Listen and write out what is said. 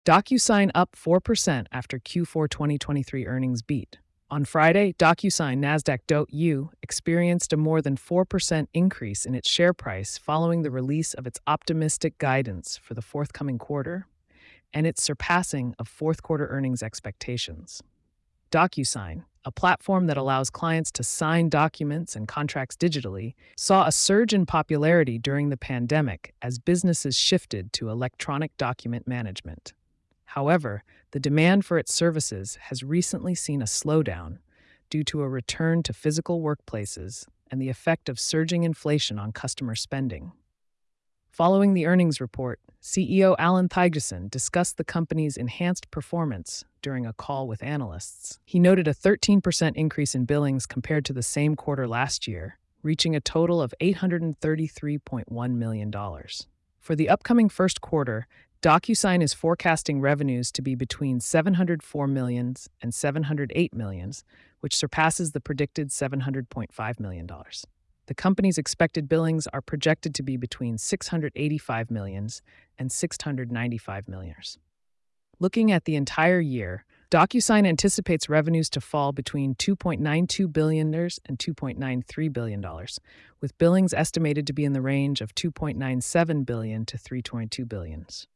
DocuSign up 4% after Q4 2023 earnings beat. On Friday, DocuSign Nasdaq experienced a more than 4% increase in its share price following the release of its optimistic guidance for the forthcoming quarter and its surpassing of fourth quarter earnings expectations. DocuSign, a platform that allows clients to sign documents and contracts digitally, saw a surge in popularity during the pandemic as businesses shifted to electronic document management. However, the demand for its services has recently seen a slowdown due to a return to physical workplaces and the effect of surging inflation on customer spending. Following the earnings report, CEO Alan Thygesen discussed the company's enhanced performance during a call with analysts. He noted a 13% increase in billings compared to the same quarter last year, reaching a total of $833.1 million. For the upcoming first quarter, DocuSign is forecasting revenues to be between $704 million and $708 million, which surpasses the predicted $700.5 million. The company's expected billings are projected to be between $685 million and $695 million. Looking at the entire year, DocuSign anticipates revenues to fall between $2.92 billion and $2.93 billion, with billings estimated to be in the range of $2.97 billion to $3.2 billion.